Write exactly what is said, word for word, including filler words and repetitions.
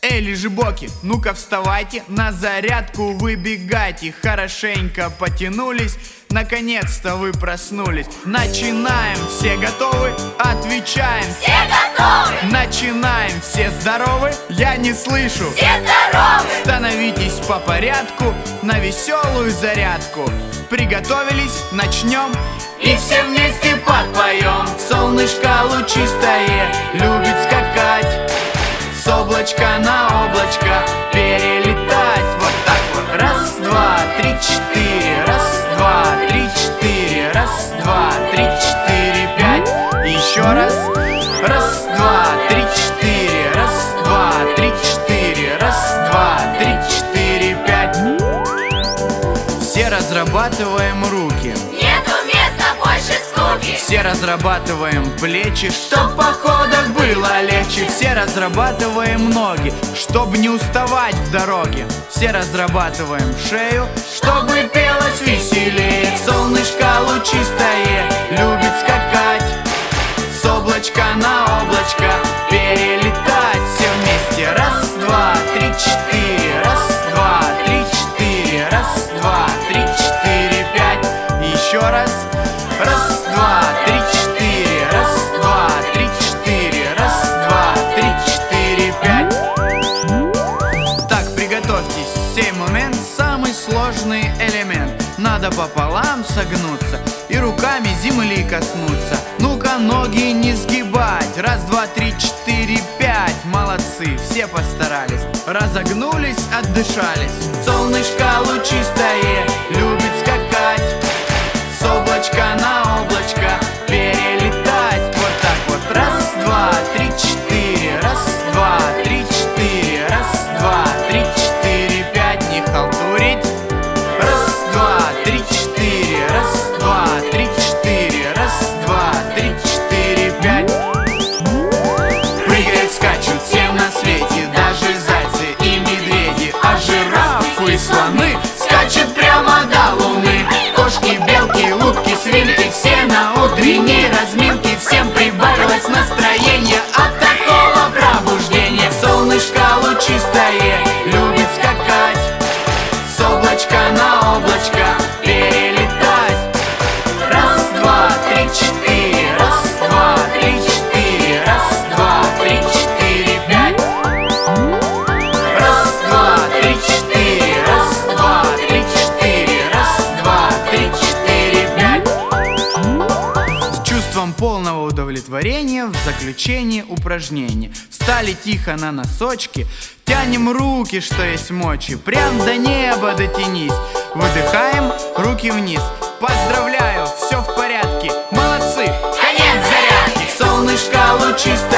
Эй, лежебоки, ну-ка вставайте, на зарядку выбегайте. Хорошенько потянулись, наконец-то вы проснулись. Начинаем, все готовы? Отвечаем. Все готовы! Начинаем, все здоровы? Я не слышу. Все здоровы! Становитесь по порядку на веселую зарядку. Приготовились, начнем. И все вместе подпоем. Солнышко лучистое любит скакать, с облачка на облачко перелетать. Вот так вот. Раз, два, три, четыре. Раз, два, три, четыре. Раз, два, три, четыре, пять. Еще раз. Раз, два, три, четыре. Раз, два, три, четыре. Раз, два, три, четыре, пять. Все разрабатываем руки. Нету места больше скуки. Все разрабатываем плечи, чтоб в походах было легче. Все разрабатываем ноги, чтобы не уставать в дороге. Все разрабатываем шею, чтобы пелось веселее. Солнышко лучистое любит скакать, с облачка на облачко перелетать. Все вместе. Раз, два, три, четыре. Раз, два, три, четыре. Раз, два, три, четыре, пять. Еще раз. Раз, два, три, четыре. Раз, два, три, четыре. Раз, два, три, четыре, пять. Так, приготовьтесь. Сей момент самый сложный элемент. Надо пополам согнуться и руками земли коснуться. Ну-ка, ноги не сгибать. Раз, два, три, четыре, пять. Молодцы, все постарались. Разогнулись, отдышались. Солнышко лучистое любит скакать, с облачка на облачко перелетать. Вот так вот. Раз, два, три, четыре. Раз, два, три, четыре. Раз, два, три, четыре, пять. Не халтурить. Раз, два, три, четыре. Раз, два, три, четыре. Раз, два, три, четыре, пять. Прыгают, скачут все на свете, даже зайцы и медведи, а жирафы и слоны скачут прямо до луны. Кошки, белки, утки, свинки, все на утренней разминке. Всем прибавилось настроение от такого пробуждения. Солнышко лучистое любит скакать, с облачка на облачко перелетать. Раз, два, три, четыре. Раз, два, три, четыре. Раз, два, три, четыре, пять. Раз, два, три, четыре. Раз, два, три, четыре. Раз, два, три, четыре, пять. С чувством полного удовлетворения в заключении упражнения. Встали тихо на носочки, тянем руки, что есть мочи, прям до неба дотянись. Выдыхаем, руки вниз. Поздравляю, все в порядке. Молодцы! Конец зарядки! Солнышко лучистое